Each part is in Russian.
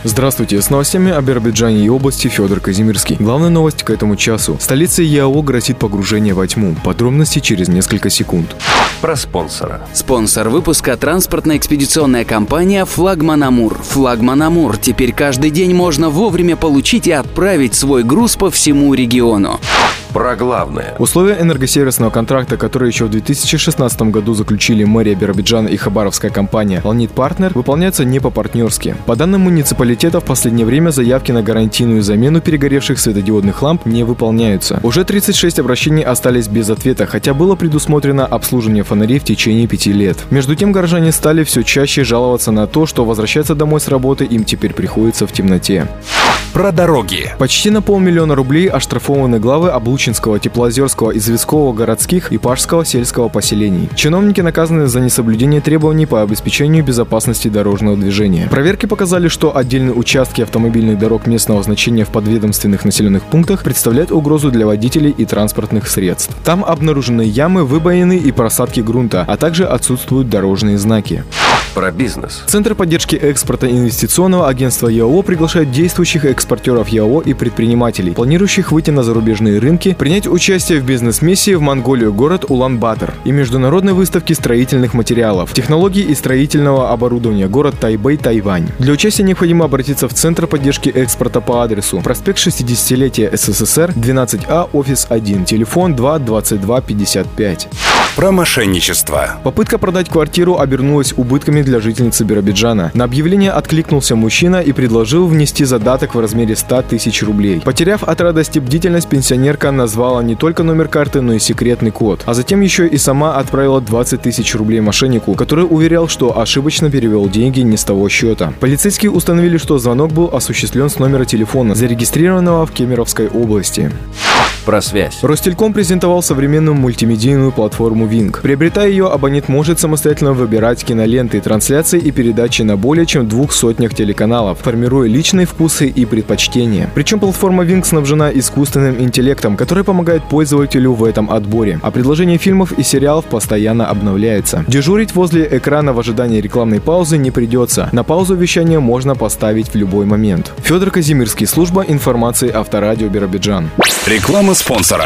Здравствуйте, с новостями о Биробиджане и области Федор Казимирский. Главная новость к этому часу. Столице ЯО грозит погружение во тьму. Подробности через несколько секунд. Про спонсора. Спонсор выпуска – транспортно-экспедиционная компания «Флагман Амур». «Флагман Амур» теперь каждый день можно вовремя получить и отправить свой груз по всему региону. Про главное. Условия энергосервисного контракта, который еще в 2016 году заключили мэрия Биробиджана и хабаровская компания «Ланит Партнер», выполняются не по-партнерски. По данным муниципалитета, в последнее время заявки на гарантийную замену перегоревших светодиодных ламп не выполняются. Уже 36 обращений остались без ответа, хотя было предусмотрено обслуживание фонарей в течение 5 лет. Между тем, горожане стали все чаще жаловаться на то, что возвращаться домой с работы им теперь приходится в темноте. Про дороги. Почти на 500 000 рублей оштрафованы главы Облучинского, Теплоозерского, Известкового городских и Пажского сельского поселений. Чиновники наказаны за несоблюдение требований по обеспечению безопасности дорожного движения. Проверки показали, что отдельные участки автомобильных дорог местного значения в подведомственных населенных пунктах представляют угрозу для водителей и транспортных средств. Там обнаружены ямы, выбоины и просадки грунта, а также отсутствуют дорожные знаки. Про бизнес. Центр поддержки экспорта инвестиционного агентства ЯО приглашает действующих экспортеров ЯО и предпринимателей, планирующих выйти на зарубежные рынки, принять участие в бизнес-миссии в Монголию, город Улан-Батор, и международной выставке строительных материалов, технологий и строительного оборудования, город Тайбэй, Тайвань. Для участия необходимо обратиться в Центр поддержки экспорта по адресу: проспект 60-летия СССР, 12А, офис 1, телефон 2 22 55. Про мошенничество. Попытка продать квартиру обернулась убытками для жительницы Биробиджана. На объявление откликнулся мужчина и предложил внести задаток в размере 100 000 рублей. Потеряв от радости бдительность, пенсионерка назвала не только номер карты, но и секретный код. А затем еще и сама отправила 20 000 рублей мошеннику, который уверял, что ошибочно перевел деньги не с того счета. Полицейские установили, что звонок был осуществлен с номера телефона, зарегистрированного в Кемеровской области. Про связь. Ростелеком презентовал современную мультимедийную платформу Wing. Приобретая ее, абонент может самостоятельно выбирать киноленты, трансляции и передачи на более чем 200 телеканалов, формируя личные вкусы и предпочтения. Причем платформа Wing снабжена искусственным интеллектом, который помогает пользователю в этом отборе, а предложение фильмов и сериалов постоянно обновляется. Дежурить возле экрана в ожидании рекламной паузы не придется. На паузу вещания можно поставить в любой момент. Федор Казимирский, служба информации Авторадио Биробиджан. Реклама спонсора.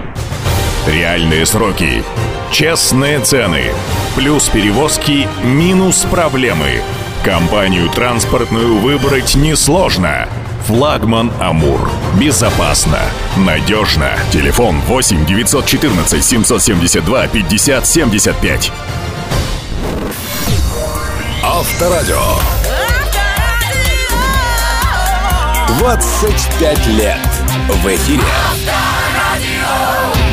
Реальные сроки, честные цены, плюс перевозки, минус проблемы. Компанию транспортную выбрать несложно. Флагман Амур. Безопасно, надежно. Телефон 8 914 772 50 75. Авторадио. 25 лет в эфире.